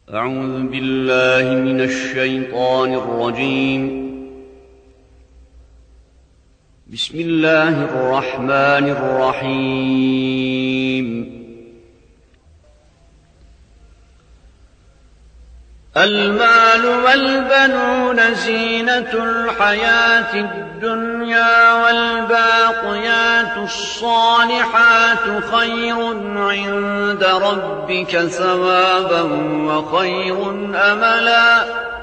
أعوذ بالله من الشيطان الرجيم. بسم الله الرحمن الرحيم. المال والبنون زينة الحياة الدنيا والباقيات الصالحات خير عند ربك ثوابا وخير أملا.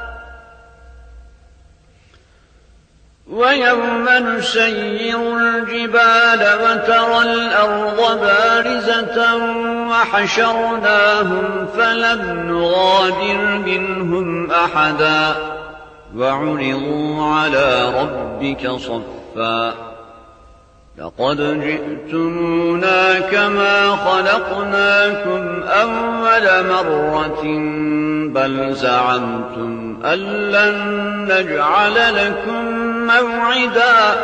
ويوم نسير الجبال وترى الأرض بارزة وحشرناهم فلم نغادر منهم أحدا وعرضوا على ربك صفا لقد جئتمونا كما خلقناكم أول مرة بل زعمتم أن لن نجعل لكم موعدا.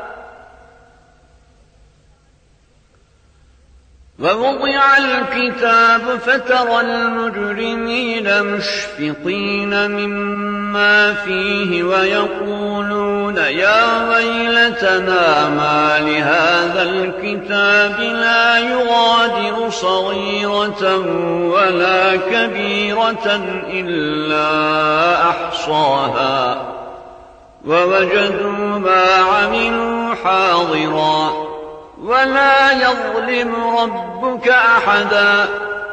ووضع الكتاب فترى المجرمين مشفقين مما فيه ويقولون يا ويلتنا ما لهذا الكتاب لا يغادر صغيرة ولا كبيرة إلا أحصاها ووجدوا ما عملوا حاضرا ولا يظلم ربك أحدا.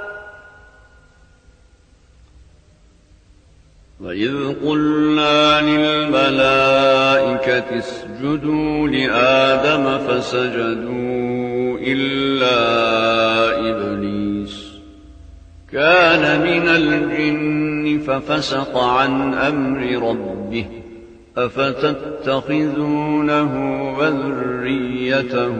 وإذ قلنا للملائكة اسجدوا لآدم فسجدوا إلا إبليس كان من الجن ففسق عن أمر ربه أفتتخذونه وذريته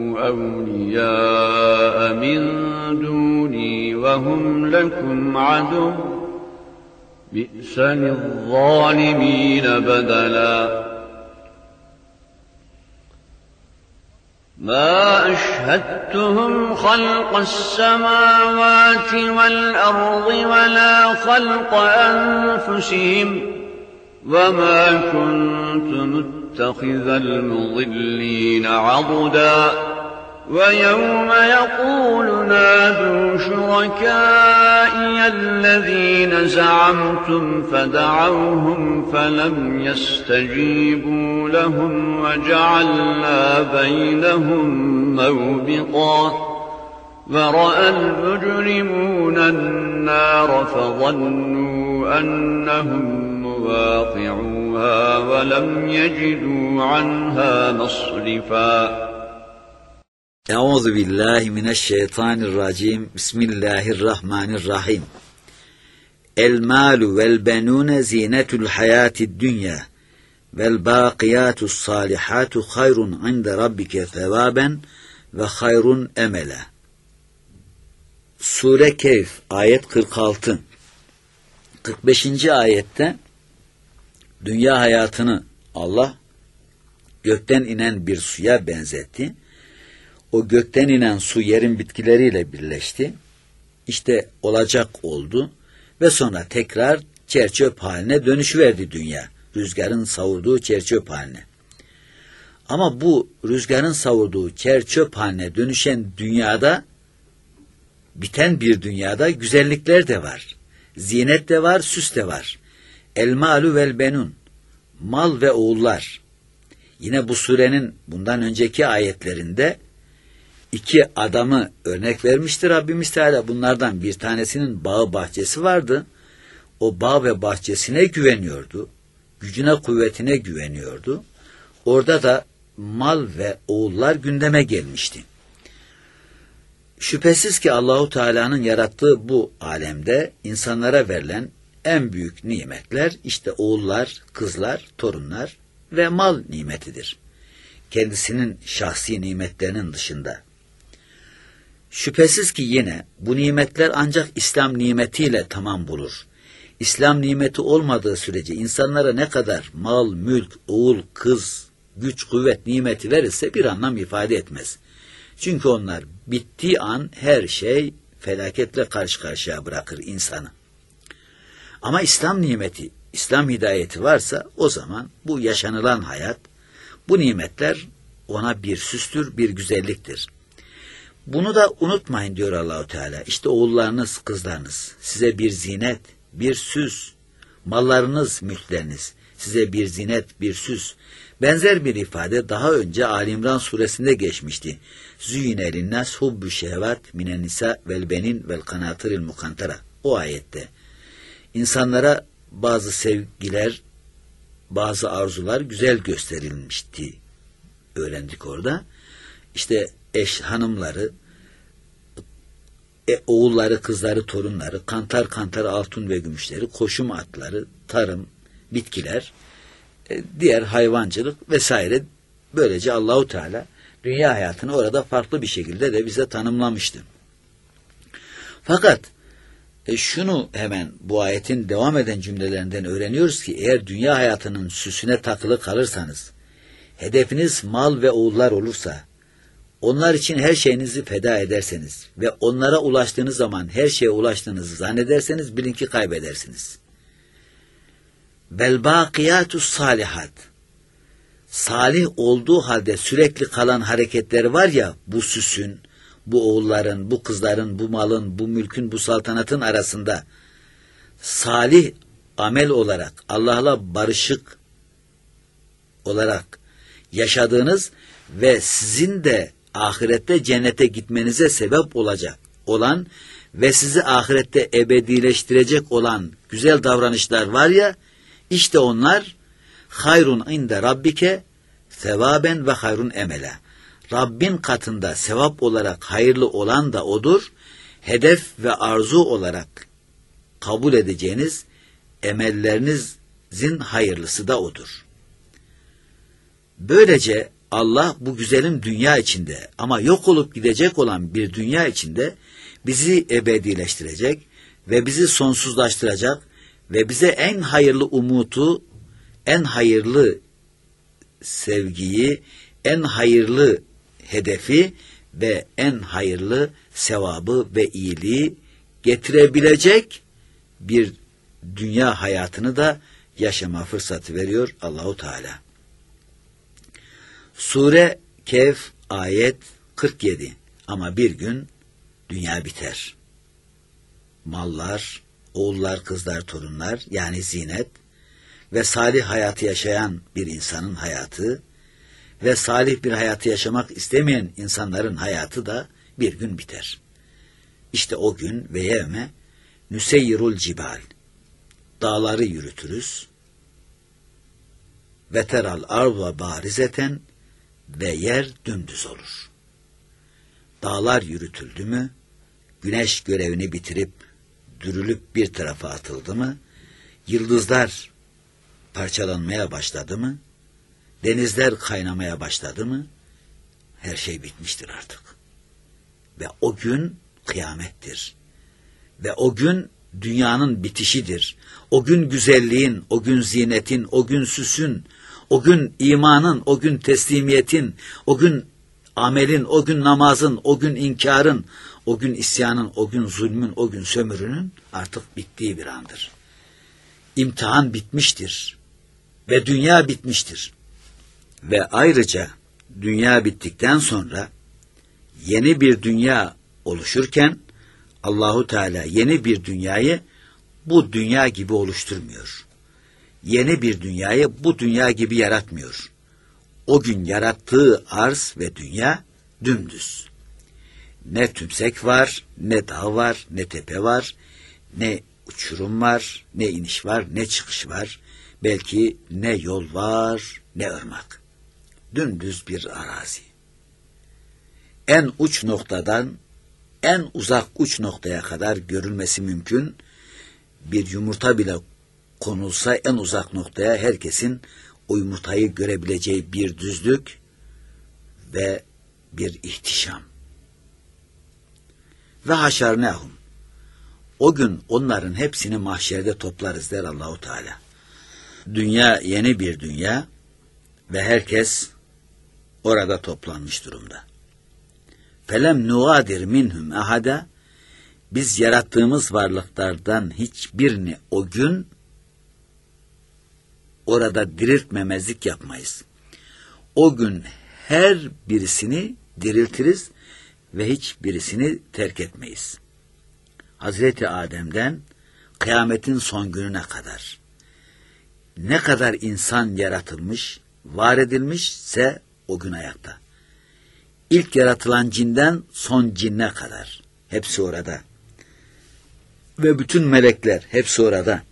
أولياء من دوني وهم لكم عدو بئس للظالمين بدلا. ما أشهدتهم خلق السماوات والأرض ولا خلق أنفسهم وما كنت متخذ المضلين عضدا. ويوم يقول نادوا شركائي الذين زعمتم فدعوهم فلم يستجيبوا لهم وجعلنا بينهم موبقا. ورأى المجرمون النار فظنوا أنهم مواقعوها ولم يجدوا عنها مصرفا. Euzu billahi mineşşeytanirracim. Bismillahirrahmanirrahim. El malu vel benune zinetul hayatid dünya vel baqiyatus salihatu hayrun inde rabbike sevaben ve hayrun emela. Sure Kehf ayet 46. 45. ayette dünya hayatını Allah gökten inen bir suya benzetti. O gökten inen su yerin bitkileriyle birleşti. İşte olacak oldu ve sonra tekrar çerçöp haline dönüşüverdi dünya. Rüzgarın savurduğu çerçöp haline. Ama bu rüzgarın savurduğu çerçöp haline dönüşen dünyada, biten bir dünyada güzellikler de var. Zinet de var, süs de var. El malu vel benun. Mal ve oğullar. Yine bu surenin bundan önceki ayetlerinde İki adamı örnek vermiştir Rabbimiz Teala. Bunlardan bir tanesinin bağı bahçesi vardı. O bağ ve bahçesine güveniyordu. Gücüne kuvvetine güveniyordu. Orada da mal ve oğullar gündeme gelmişti. Şüphesiz ki Allahu Teala'nın yarattığı bu alemde insanlara verilen en büyük nimetler işte oğullar, kızlar, torunlar ve mal nimetidir. Kendisinin şahsi nimetlerinin dışında. Şüphesiz ki yine bu nimetler ancak İslam nimetiyle tamam bulur. İslam nimeti olmadığı sürece insanlara ne kadar mal, mülk, oğul, kız, güç, kuvvet nimeti verirse bir anlam ifade etmez. Çünkü onlar bittiği an her şey felaketle karşı karşıya bırakır insanı. Ama İslam nimeti, İslam hidayeti varsa o zaman bu yaşanılan hayat, bu nimetler ona bir süstür, bir güzelliktir. Bunu da unutmayın diyor Allahu Teala. İşte oğullarınız, kızlarınız size bir zinet, bir süs, mallarınız, mülkleriniz size bir zinet, bir süs. Benzer bir ifade daha önce Ali İmran suresinde geçmişti. Züyine linnâs hubbü şehvat minen nisa vel benin vel kanatıril mukantara. O ayette. İnsanlara bazı sevgiler, bazı arzular güzel gösterilmişti. Öğrendik orada. İşte eş hanımları, oğulları, kızları, torunları, kantar kantar altın ve gümüşleri, koşum atları, tarım, bitkiler, diğer hayvancılık vesaire. Böylece Allahu Teala dünya hayatını orada farklı bir şekilde de bize tanımlamıştı. Fakat şunu hemen bu ayetin devam eden cümlelerinden öğreniyoruz ki eğer dünya hayatının süsüne takılı kalırsanız, hedefiniz mal ve oğullar olursa, onlar için her şeyinizi feda ederseniz ve onlara ulaştığınız zaman her şeye ulaştığınızı zannederseniz bilin ki kaybedersiniz. Vel bakiyatus salihat. Salih olduğu halde sürekli kalan hareketler var ya, bu süsün, bu oğulların, bu kızların, bu malın, bu mülkün, bu saltanatın arasında salih amel olarak, Allah'la barışık olarak yaşadığınız ve sizin de ahirette cennete gitmenize sebep olacak olan ve sizi ahirette ebedileştirecek olan güzel davranışlar var ya, işte onlar hayrun inde rabbike sevaben ve hayrun emela. Rabbin katında sevap olarak hayırlı olan da odur, hedef ve arzu olarak kabul edeceğiniz emellerinizin hayırlısı da odur. Böylece Allah bu güzelim dünya içinde ama yok olup gidecek olan bir dünya içinde bizi ebedileştirecek ve bizi sonsuzlaştıracak ve bize en hayırlı umutu, en hayırlı sevgiyi, en hayırlı hedefi ve en hayırlı sevabı ve iyiliği getirebilecek bir dünya hayatını da yaşama fırsatı veriyor Allahu Teala. Sure Kehf ayet 47. Ama bir gün dünya biter. Mallar, oğullar, kızlar, torunlar yani zinet ve salih hayatı yaşayan bir insanın hayatı ve salih bir hayatı yaşamak istemeyen insanların hayatı da bir gün biter. İşte o gün ve yevme nüseyyirul cibal. Dağları yürütürüz. Ve teral arva barizeten ve yer dümdüz olur. Dağlar yürütüldü mü, güneş görevini bitirip dürülüp bir tarafa atıldı mı, yıldızlar parçalanmaya başladı mı, denizler kaynamaya başladı mı, her şey bitmiştir artık. Ve o gün kıyamettir. Ve o gün dünyanın bitişidir. O gün güzelliğin, o gün zinetin, o gün süsün, o gün imanın, o gün teslimiyetin, o gün amelin, o gün namazın, o gün inkarın, o gün isyanın, o gün zulmün, o gün sömürünün artık bittiği bir andır. İmtihan bitmiştir ve dünya bitmiştir. Ve ayrıca dünya bittikten sonra yeni bir dünya oluşurken Allahu Teala yeni bir dünyayı bu dünya gibi oluşturmuyor. Yeni bir dünyayı bu dünya gibi yaratmıyor. O gün yarattığı arz ve dünya dümdüz. Ne tümsek var, ne dağ var, ne tepe var, ne uçurum var, ne iniş var, ne çıkış var. Belki ne yol var, ne ırmak. Dümdüz bir arazi. En uç noktadan en uzak uç noktaya kadar görülmesi mümkün. Bir yumurta bile konulsa en uzak noktaya herkesin o yumurtayı görebileceği bir düzlük ve bir ihtişam. Ve haşernâhum. O gün onların hepsini mahşerde toplarız der Allahu Teala. Dünya yeni bir dünya ve herkes orada toplanmış durumda. Felem nugadir minhum ahada. biz yarattığımız varlıklardan hiçbirini o gün orada diriltmemezlik yapmayız. O gün her birisini diriltiriz ve hiçbirisini terk etmeyiz. Hazreti Adem'den kıyametin son gününe kadar ne kadar insan yaratılmış, var edilmişse o gün ayakta. İlk yaratılan cinden son cinne kadar hepsi orada. Ve bütün melekler hepsi orada.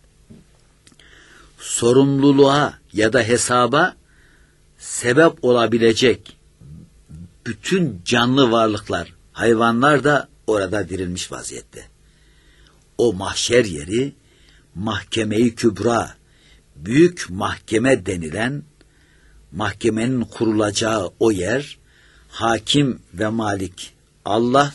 Sorumluluğa ya da hesaba sebep olabilecek bütün canlı varlıklar, hayvanlar da orada dirilmiş vaziyette. O mahşer yeri, mahkeme-i kübra, büyük mahkeme denilen, mahkemenin kurulacağı o yer, hakim ve malik Allah,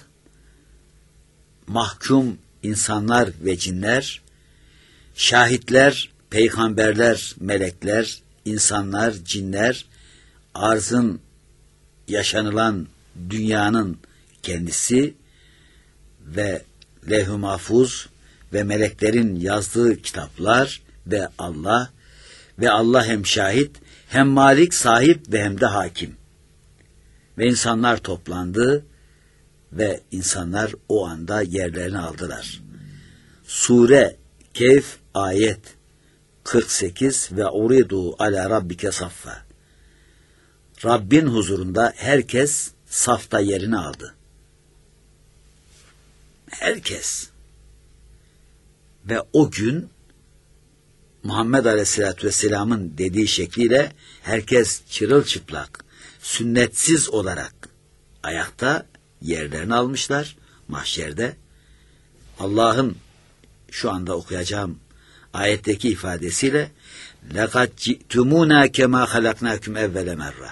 mahkum insanlar ve cinler, şahitler, peygamberler, melekler, insanlar, cinler, arzın yaşanılan dünyanın kendisi ve levh-i mahfuz ve meleklerin yazdığı kitaplar ve Allah hem şahit, hem malik, sahip ve hem de hakim. Ve insanlar toplandı ve insanlar o anda yerlerini aldılar. Sure Kehf ayet 48 ve uridu ala rabbike saffa. Rabbin huzurunda herkes safta yerini aldı. Herkes. Ve o gün Muhammed Aleyhisselatü Vesselam'ın dediği şekliyle herkes çırılçıplak, sünnetsiz olarak ayakta yerlerini almışlar mahşerde. Allah'ın şu anda okuyacağım ayetteki ifadesiyle لَقَدْ جِئْتُمُونَا كَمَا خَلَقْنَاكُمْ اَوَّلَ مَرَّةً.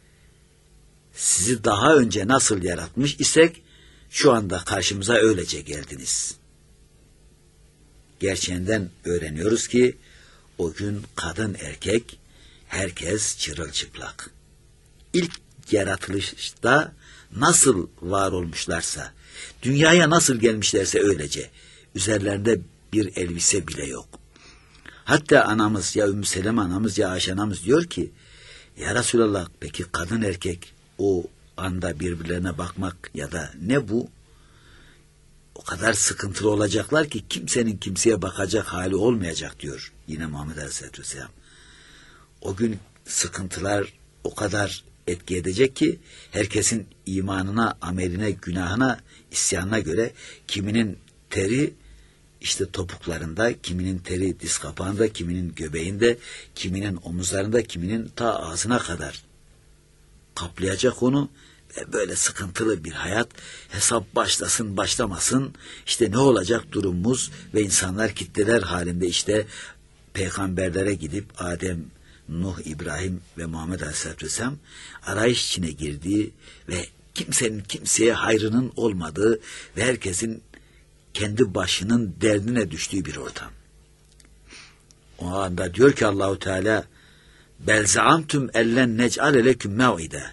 Sizi daha önce nasıl yaratmış isek şu anda karşımıza öylece geldiniz. Gerçeğinden öğreniyoruz ki o gün kadın erkek herkes çırılçıplak. İlk yaratılışta nasıl var olmuşlarsa, dünyaya nasıl gelmişlerse öylece, üzerlerinde bir elbise bile yok. Hatta anamız ya Ümmü Seleme anamız ya Ayşe anamız diyor ki, ya Resulallah peki kadın erkek o anda birbirlerine bakmak ya da ne bu? O kadar sıkıntılı olacaklar ki kimsenin kimseye bakacak hali olmayacak diyor yine Muhammed Aleyhisselatü Vesselam. O gün sıkıntılar o kadar etki edecek ki herkesin imanına, ameline, günahına, isyanına göre kiminin teri işte topuklarında, kiminin teri diz kapağında, kiminin göbeğinde, kiminin omuzlarında, kiminin ta ağzına kadar kaplayacak onu. Böyle sıkıntılı bir hayat, hesap başlasın başlamasın, işte ne olacak durumumuz ve insanlar kitleler halinde işte peygamberlere gidip Adem, Nuh, İbrahim ve Muhammed Aleyhisselatü Vesselam arayış içine girdiği ve kimsenin kimseye hayrının olmadığı ve herkesin kendi başının derdine düştüğü bir ortam. O anda diyor ki Allahu Teala bel zaamtum ellen nec'ale leküm mev'ide.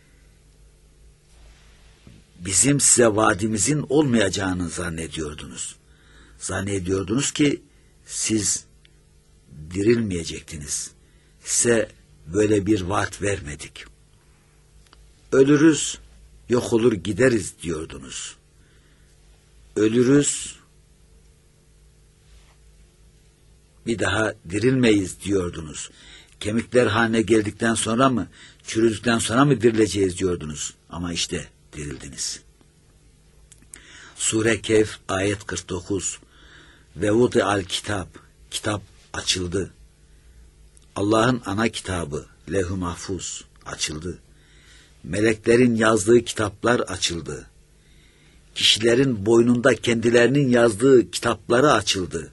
Bizim size vaadimizin olmayacağını zannediyordunuz. Zannediyordunuz ki siz dirilmeyecektiniz. Size böyle bir vaat vermedik. Ölürüz, yok olur gideriz diyordunuz. Ölürüz, bir daha dirilmeyiz diyordunuz. Kemikler haline geldikten sonra mı, çürüdükten sonra mı dirileceğiz diyordunuz. Ama işte dirildiniz. Sure Kehf ayet 49 ve vudi'al kitap, kitap açıldı. Allah'ın ana kitabı levh-i mahfuz açıldı. Meleklerin yazdığı kitaplar açıldı. Kişilerin boynunda kendilerinin yazdığı kitapları açıldı.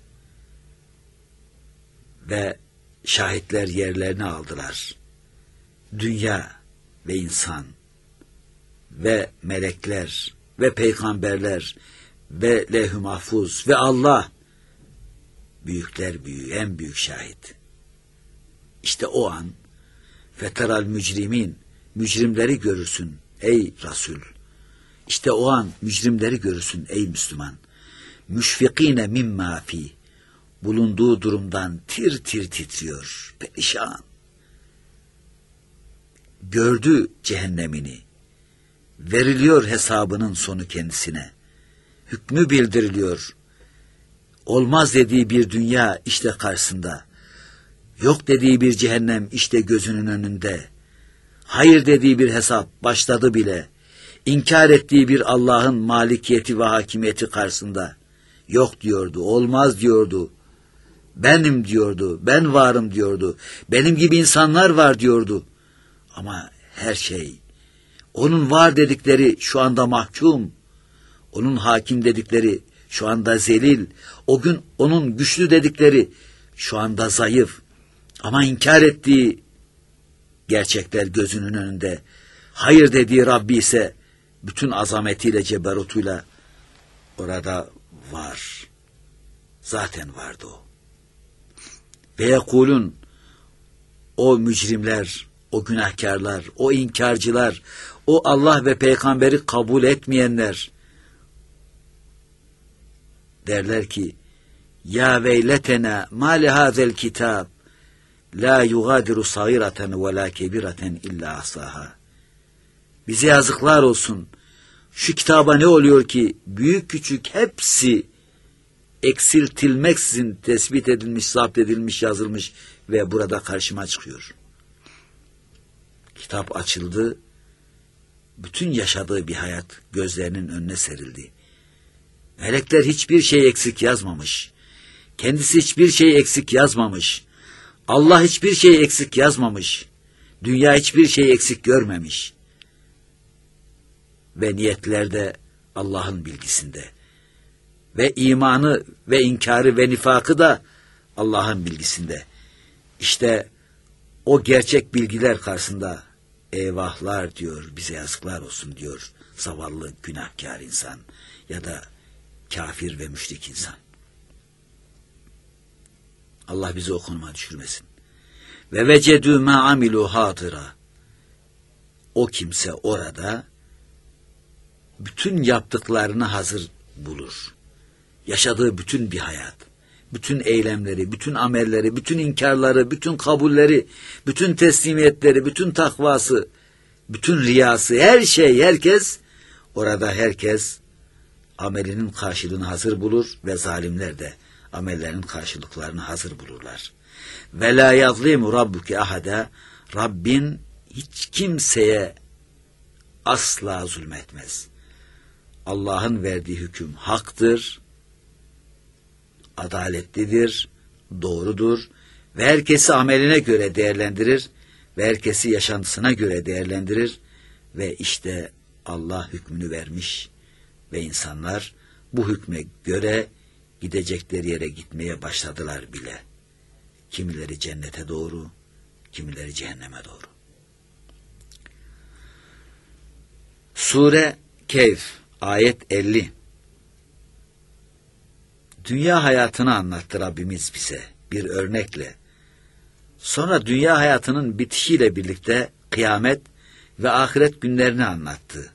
Ve şahitler yerlerini aldılar. Dünya ve insan ve melekler ve peygamberler ve levh-i mahfuz ve Allah, büyükler büyüğü, en büyük şahit. İşte o an feteral mücrimin, mücrimleri görürsün ey Resul. İşte o an mücrimleri görürsün ey Müslüman. Müşfikine mimma fi. Bulunduğu durumdan tir tir titriyor, perişan. Gördü cehennemini. Veriliyor hesabının sonu kendisine. Hükmü bildiriliyor. Olmaz dediği bir dünya işte karşısında. Yok dediği bir cehennem işte gözünün önünde. Hayır dediği bir hesap başladı bile. İnkar ettiği bir Allah'ın malikiyeti ve hakimiyeti karşısında. Yok diyordu, olmaz diyordu. Benim diyordu, ben varım diyordu. Benim gibi insanlar var diyordu. Ama her şey, onun var dedikleri şu anda mahkum. Onun hakim dedikleri şu anda zelil. O gün onun güçlü dedikleri şu anda zayıf. Ama inkar ettiği gerçekler gözünün önünde. Hayır dediği Rabbi ise bütün azametiyle, ceberutuyla orada var. Zaten vardı o. Ve yekulun, o mücrimler, o günahkarlar, o inkarcılar, o Allah ve peygamberi kabul etmeyenler derler ki ya veyletena ma li hazel kitab la yugadiru sagireten ve la kebireten illa ahsaha. Bize yazıklar olsun. Şu kitaba ne oluyor ki büyük küçük hepsi eksiltilmeksizin tespit edilmiş, zapt edilmiş, yazılmış ve burada karşıma çıkıyor. Kitap açıldı, bütün yaşadığı bir hayat gözlerinin önüne serildi. Melekler hiçbir şey eksik yazmamış. Kendisi hiçbir şey eksik yazmamış. Allah hiçbir şey eksik yazmamış. Dünya hiçbir şey eksik görmemiş. Ve niyetler de Allah'ın bilgisinde. Ve imanı ve inkarı ve nifakı da Allah'ın bilgisinde. İşte o gerçek bilgiler karşısında eyvahlar diyor, bize yazıklar olsun diyor zavallı günahkar insan ya da kafir ve müşrik insan. Allah bizi o konuma düşürmesin. Ve vecedü ma amilu hatıra. O kimse orada bütün yaptıklarını hazır bulur. Yaşadığı bütün bir hayat, bütün eylemleri, bütün amelleri, bütün inkarları, bütün kabulleri, bütün teslimiyetleri, bütün takvası, bütün riyası, her şey, herkes, orada herkes amelinin karşılığını hazır bulur ve zalimler de amellerinin karşılıklarını hazır bulurlar. Ve la yazlimu rabbuke ahada, Rabbin hiç kimseye asla zulmetmez. Allah'ın verdiği hüküm haktır, adaletlidir, doğrudur ve herkesi ameline göre değerlendirir ve herkesi yaşantısına göre değerlendirir ve işte Allah hükmünü vermiş ve insanlar bu hükme göre gidecekleri yere gitmeye başladılar bile. Kimileri cennete doğru, kimileri cehenneme doğru. Sure Kehf, ayet 50. Dünya hayatını anlattı Rabbimiz bize bir örnekle. Sonra dünya hayatının bitişiyle birlikte kıyamet ve ahiret günlerini anlattı.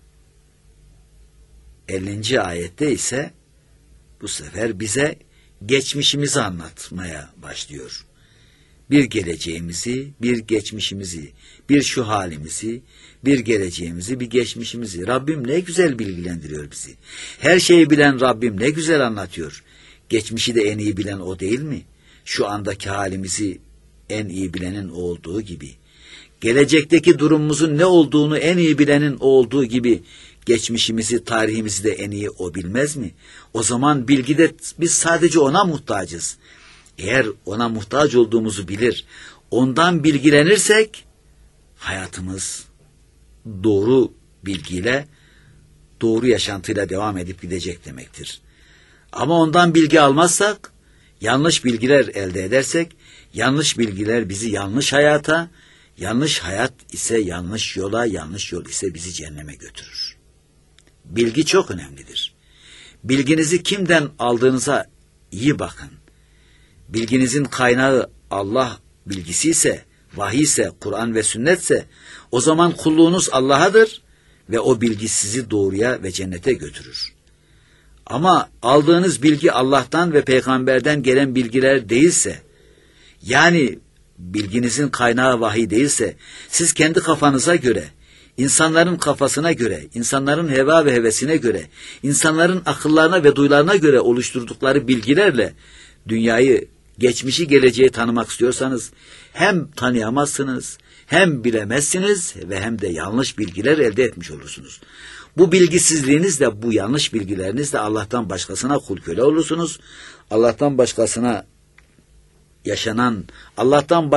50. ayette ise bu sefer bize geçmişimizi anlatmaya başlıyor. Bir geleceğimizi, bir geçmişimizi, bir şu halimizi, bir geleceğimizi, bir geçmişimizi. Rabbim ne güzel bilgilendiriyor bizi. Her şeyi bilen Rabbim ne güzel anlatıyor. Geçmişi de en iyi bilen o değil mi? Şu andaki halimizi en iyi bilenin o olduğu gibi. Gelecekteki durumumuzun ne olduğunu en iyi bilenin o olduğu gibi geçmişimizi, tarihimizi de en iyi o bilmez mi? O zaman bilgide biz sadece ona muhtacız. Eğer ona muhtaç olduğumuzu bilir, ondan bilgilenirsek hayatımız doğru bilgiyle, doğru yaşantıyla devam edip gidecek demektir. Ama ondan bilgi almazsak, yanlış bilgiler elde edersek, yanlış bilgiler bizi yanlış hayata, yanlış hayat ise yanlış yola, yanlış yol ise bizi cehenneme götürür. Bilgi çok önemlidir. Bilginizi kimden aldığınıza iyi bakın. Bilginizin kaynağı Allah bilgisi ise, vahiy ise, Kur'an ve sünnetse, o zaman kulluğunuz Allah'adır ve o bilgi sizi doğruya ve cennete götürür. Ama aldığınız bilgi Allah'tan ve peygamberden gelen bilgiler değilse, yani bilginizin kaynağı vahiy değilse, siz kendi kafanıza göre, insanların kafasına göre, insanların heva ve hevesine göre, insanların akıllarına ve duyularına göre oluşturdukları bilgilerle dünyayı, geçmişi, geleceği tanımak istiyorsanız hem tanıyamazsınız, hem bilemezsiniz ve hem de yanlış bilgiler elde etmiş olursunuz. Bu bilgisizliğinizle, bu yanlış bilgilerinizle Allah'tan başkasına kul köle olursunuz. Allah'tan başkasına yaşanan, Allah'tan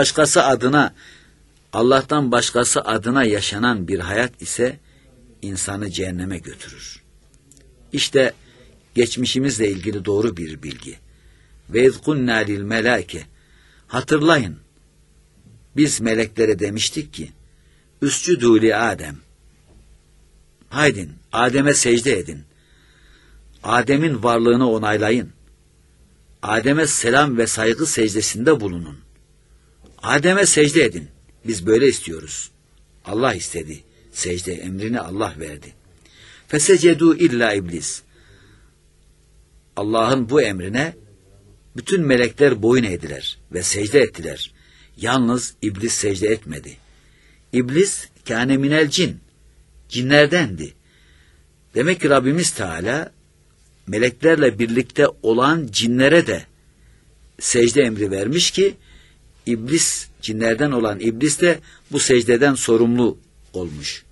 başkası adına yaşanan bir hayat ise insanı cehenneme götürür. İşte geçmişimizle ilgili doğru bir bilgi. Ve izkunnâ lil melâke. Hatırlayın, biz meleklere demiştik ki, üscudû li Adem. Haydin, Adem'e secde edin. Adem'in varlığını onaylayın. Adem'e selam ve saygı secdesinde bulunun. Adem'e secde edin. Biz böyle istiyoruz. Allah istedi. Secde emrini Allah verdi. Fesecedû illa iblis. Allah'ın bu emrine bütün melekler boyun eğdiler ve secde ettiler. Yalnız iblis secde etmedi. İblis kâne minel cin. Cinlerdendi. Demek ki Rabbimiz Teala meleklerle birlikte olan cinlere de secde emri vermiş ki iblis, cinlerden olan iblis de bu secdeden sorumlu olmuş.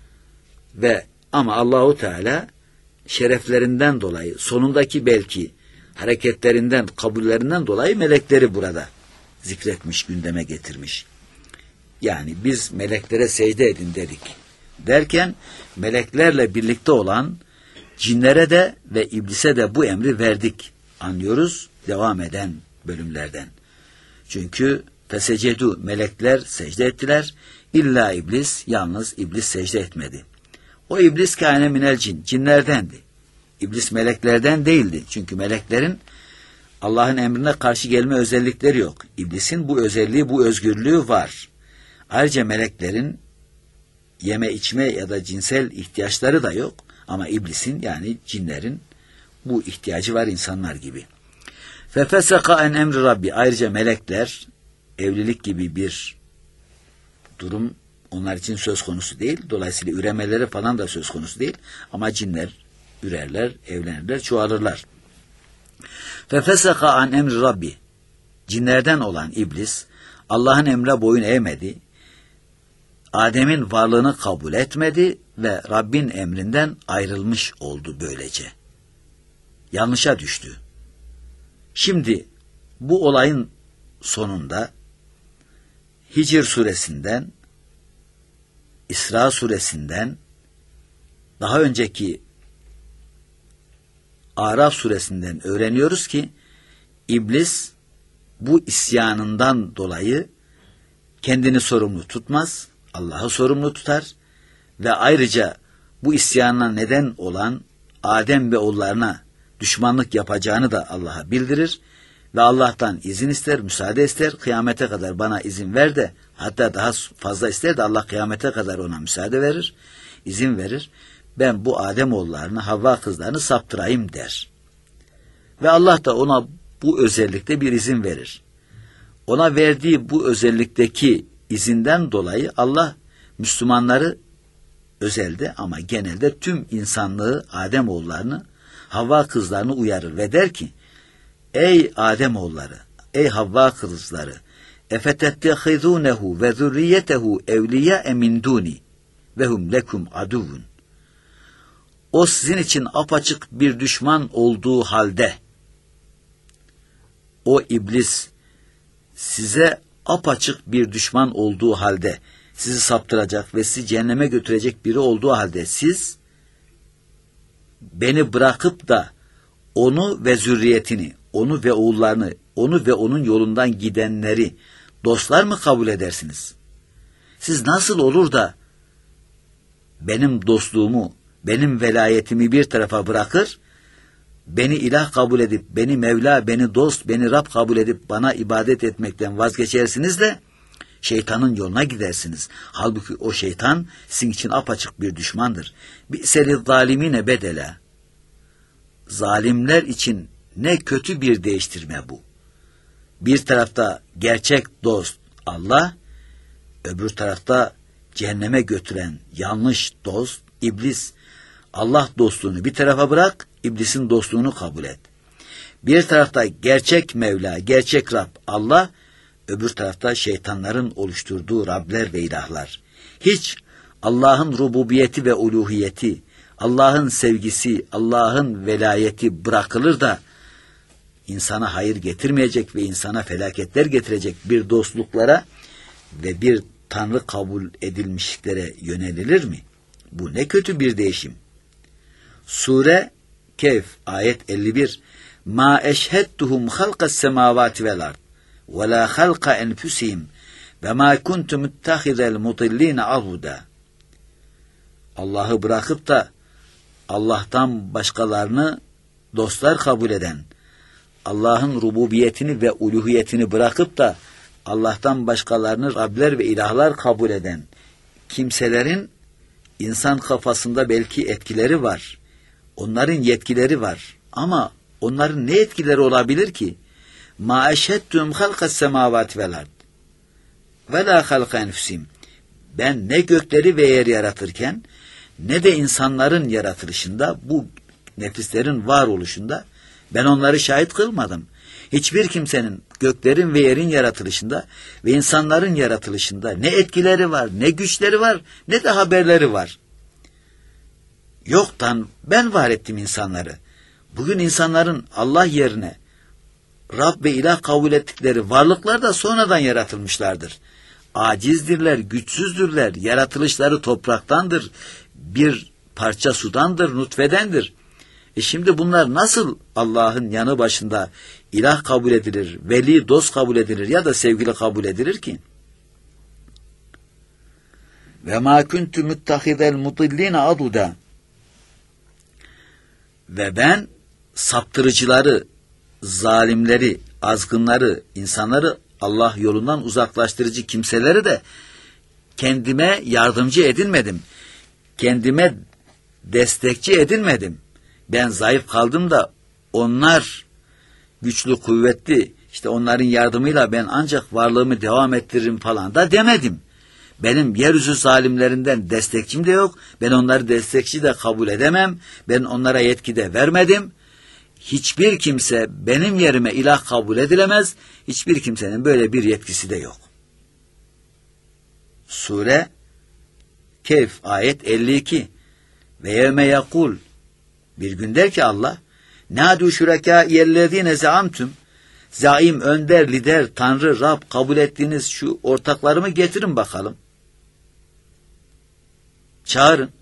Ama Allahu Teala şereflerinden dolayı, sonundaki belki hareketlerinden, kabullerinden dolayı melekleri burada zikretmiş, gündeme getirmiş. Yani biz meleklere secde edin dedik derken meleklerle birlikte olan cinlere de ve iblise de bu emri verdik anlıyoruz devam eden bölümlerden. Çünkü fesecedu, melekler secde ettiler, illa iblis, yalnız iblis secde etmedi. O iblis kâne minel cin, cinlerdendi. İblis meleklerden değildi. Çünkü meleklerin Allah'ın emrine karşı gelme özellikleri yok. İblisin bu özelliği, bu özgürlüğü var. Ayrıca meleklerin yeme içme ya da cinsel ihtiyaçları da yok. Ama iblisin, yani cinlerin bu ihtiyacı var insanlar gibi. Fefeseka en emri Rabbi. Ayrıca melekler, evlilik gibi bir durum onlar için söz konusu değil. Dolayısıyla üremeleri falan da söz konusu değil. Ama cinler ürerler, evlenirler, çoğalırlar. Fefeseka en emri Rabbi. Cinlerden olan iblis Allah'ın emrine boyun eğmedi. Adem'in varlığını kabul etmedi ve Rabbin emrinden ayrılmış oldu böylece. Yanlışa düştü. Şimdi bu olayın sonunda Hicr suresinden, İsra suresinden, daha önceki Araf suresinden öğreniyoruz ki iblis bu isyanından dolayı kendini sorumlu tutmaz, Allah'ı sorumlu tutar ve ayrıca bu isyanına neden olan Adem ve oğullarına düşmanlık yapacağını da Allah'a bildirir ve Allah'tan izin ister, müsaade ister, kıyamete kadar bana izin ver de, hatta daha fazla ister de Allah kıyamete kadar ona müsaade verir, izin verir. Ben bu Adem oğullarını, Havva kızlarını saptırayım der. Ve Allah da ona bu özellikte bir izin verir. Ona verdiği bu özellikteki izinden dolayı Allah Müslümanları özelde ama genelde tüm insanlığı, Adem oğullarını, Havva kızlarını uyarır ve der ki, ey Adem oğulları, ey Havva kızları, efetettehizunehu ve zürriyetehu evliya min duni ve hum lekum aduvun. O sizin için apaçık bir düşman olduğu halde, o iblis size apaçık bir düşman olduğu halde, sizi saptıracak ve sizi cehenneme götürecek biri olduğu halde siz beni bırakıp da onu ve zürriyetini, onu ve oğullarını, onu ve onun yolundan gidenleri dostlar mı kabul edersiniz? Siz nasıl olur da benim dostluğumu, benim velayetimi bir tarafa bırakır, beni ilah kabul edip, beni Mevla, beni dost, beni Rab kabul edip bana ibadet etmekten vazgeçersiniz de Şeytanın yoluna gidersiniz. Halbuki o şeytan sizin için apaçık bir düşmandır. Bi'seli zalimine bedela. Zalimler için ne kötü bir değiştirme bu. Bir tarafta gerçek dost Allah, öbür tarafta cehenneme götüren yanlış dost iblis. Allah dostluğunu bir tarafa bırak, iblisin dostluğunu kabul et. Bir tarafta gerçek Mevla, gerçek Rab Allah, öbür tarafta şeytanların oluşturduğu Rabler ve ilahlar. Hiç Allah'ın rububiyeti ve uluhiyeti, Allah'ın sevgisi, Allah'ın velayeti bırakılır da insana hayır getirmeyecek ve insana felaketler getirecek bir dostluklara ve bir Tanrı kabul edilmişliklere yönelilir mi? Bu ne kötü bir değişim. Sure Kehf ayet 51. Ma eşhedtuhum halqas semavati vel ard ve la halqa enfusihim ve ma kuntu muttahizel mudillina ahuda. Allah'ı bırakıp da Allah'tan başkalarını dostlar kabul eden, Allah'ın rububiyetini ve uluhiyetini bırakıp da Allah'tan başkalarını Rabler ve ilahlar kabul eden kimselerin insan kafasında belki etkileri var. Onların yetkileri var. Ama onların ne etkileri olabilir ki? Ma eşheddüm halqas semavati vel ard ve la halqa enfusim. Ben ne gökleri ve yer yaratırken ne de insanların yaratılışında, bu nefislerin varoluşunda ben onları şahit kılmadım. Hiçbir kimsenin göklerin ve yerin yaratılışında ve insanların yaratılışında ne etkileri var, ne güçleri var, ne de haberleri var. Yoktan ben var ettim insanları. Bugün insanların Allah yerine Rab ve ilah kabul ettikleri varlıklar da sonradan yaratılmışlardır. Acizdirler, güçsüzdürler, yaratılışları topraktandır, bir parça sudandır, nutfedendir. Şimdi bunlar nasıl Allah'ın yanı başında ilah kabul edilir, veli, dost kabul edilir ya da sevgili kabul edilir ki? Ve ma kuntu muttahidel mudillina aduda. Ve ben saptırıcıları, zalimleri, azgınları, insanları Allah yolundan uzaklaştırıcı kimseleri de kendime yardımcı edinmedim. Kendime destekçi edinmedim. Ben zayıf kaldım da onlar güçlü, kuvvetli, işte onların yardımıyla ben ancak varlığımı devam ettiririm falan da demedim. Benim yeryüzü zalimlerinden destekçim de yok. Ben onları destekçi de kabul edemem. Ben onlara yetki de vermedim. Hiçbir kimse benim yerime ilah kabul edilemez. Hiçbir kimsenin böyle bir yetkisi de yok. Sure Kehf ayet 52. Ve yevme yakul, bir gün der ki Allah, nâdû şurekâiyellezîne zeamtüm, zaim, önder, lider, tanrı, Rab kabul ettiğiniz şu ortaklarımı getirin bakalım. Çağırın.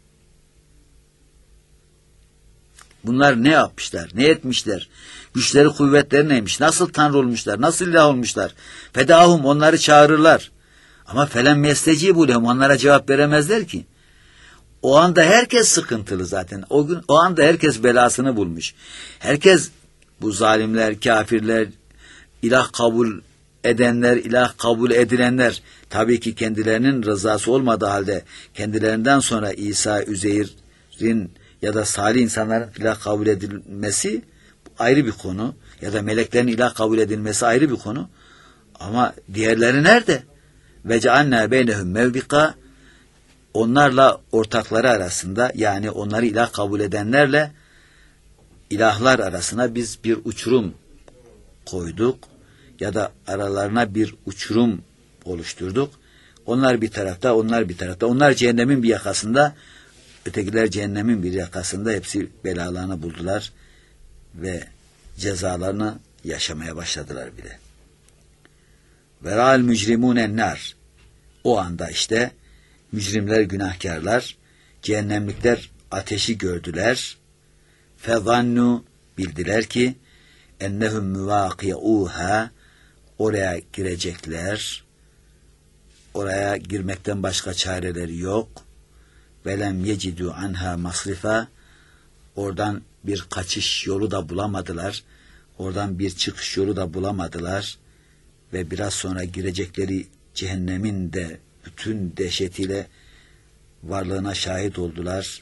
Bunlar ne yapmışlar, ne etmişler, güçleri, kuvvetleri neymiş, nasıl tanrı olmuşlar, nasıl ilah olmuşlar. Fedahum, onları çağırırlar. Ama felem mestecibu lehum, onlara cevap veremezler ki. O anda herkes sıkıntılı zaten. O anda herkes belasını bulmuş. Herkes, bu zalimler, kafirler, ilah kabul edenler, ilah kabul edilenler, tabii ki kendilerinin rızası olmadığı halde kendilerinden sonra İsa, Üzeyr'in ya da salih insanların ilah kabul edilmesi ayrı bir konu. Ya da meleklerin ilah kabul edilmesi ayrı bir konu. Ama diğerleri nerede? Ve cealnâ beynehum mevbika, onlarla ortakları arasında, yani onları ilah kabul edenlerle ilahlar arasına biz bir uçurum koyduk ya da aralarına bir uçurum oluşturduk. Onlar bir tarafta, onlar bir tarafta. Onlar cehennemin bir yakasında, ötekiler cehennemin bir yakasında. Hepsi belalarını buldular ve cezalarını yaşamaya başladılar bile. Ve ra'al mücrimûnen nar. O anda işte mücrimler, günahkarlar, cehennemlikler ateşi gördüler. Fezannu, bildiler ki ennehum müvaki'uha, oraya girecekler. Oraya girmekten başka çareleri yok. Velem yecidu anha masrifa, oradan bir kaçış yolu da bulamadılar. Oradan bir çıkış yolu da bulamadılar. Ve biraz sonra girecekleri cehennemin de bütün dehşetiyle varlığına şahit oldular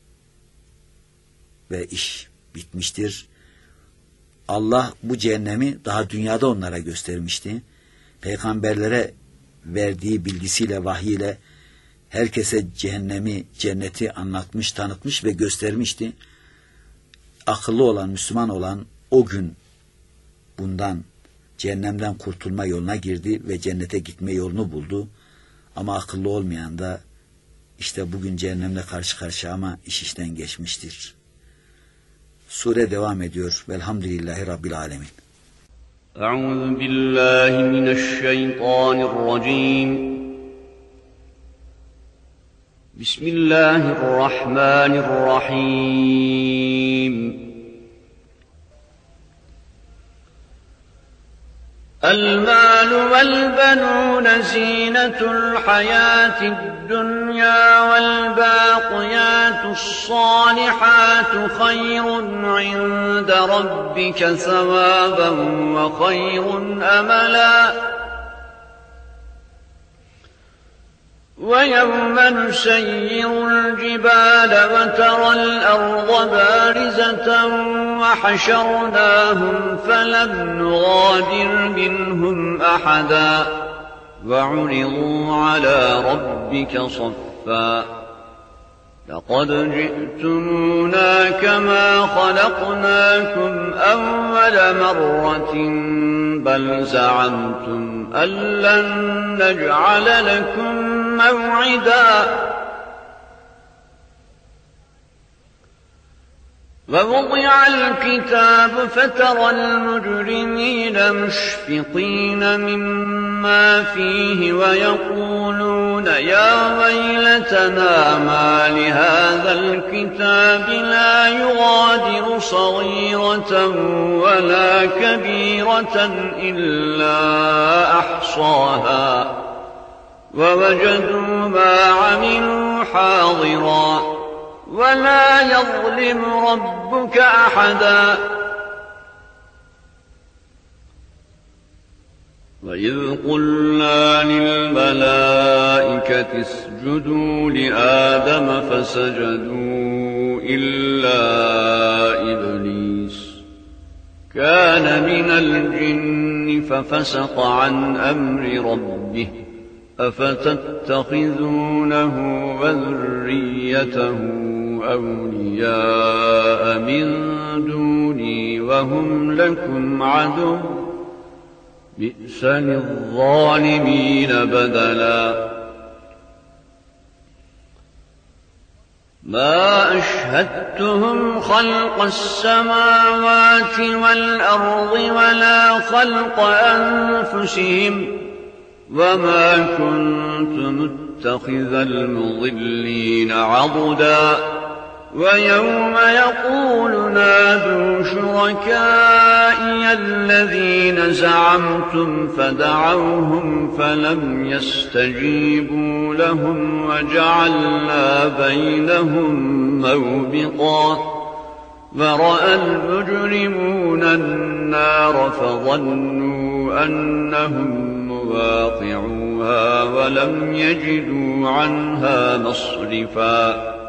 ve iş bitmiştir. Allah bu cehennemi daha dünyada onlara göstermişti. Peygamberlere verdiği bilgisiyle, vahyiyle herkese cehennemi, cenneti anlatmış, tanıtmış ve göstermişti. Akıllı olan, Müslüman olan o gün bundan, cehennemden kurtulma yoluna girdi ve cennete gitme yolunu buldu. Ama akıllı olmayan da işte bugün cehennemle karşı karşıya ama iş işten geçmiştir. Sure devam ediyor. Velhamdülillahi Rabbil Alemin. Euzu billahi mineşşeytanirracim. Bismillahirrahmanirrahim. المال والبنون زينة الحياة الدنيا والباقيات الصالحات خير عند ربك ثوابا وخير أملا ويوم نسير الجبال وترى الأرض بارزة وحشرناهم فلم نغادر منهم أحدا وعرضوا على ربك صفا لقد جئتمونا كما خلقناكم أول مرة بل زعمتم أن لن نجعل لكم موعدا ووضع الكتاب فترى المجرمين مشفقين مما فيه ويقولون يا ويلتنا ما لهذا الكتاب لا يغادر صغيرة ولا كبيرة إلا أحصاها ووجدوا ما عملوا حاضرا ولا يظلم ربك أحدا وإذ قلنا للملائكة اسجدوا لآدم فسجدوا إلا إبليس كان من الجن ففسق عن أمر ربه أفتتخذونه وذريته أولياء من دوني وهم لكم عدو بئس للظالمين بدلا ما أشهدتهم خلق السماوات والأرض ولا خلق أنفسهم وما كنت متخذ المضلين عضدا ويوم يقول نادوا شركائي الذين زعمتم فدعوهم فلم يستجيبوا لهم وجعلنا بينهم موبقا ورأى المجرمون النار فظنوا أنهم مواقعوها ولم يجدوا عنها مصرفا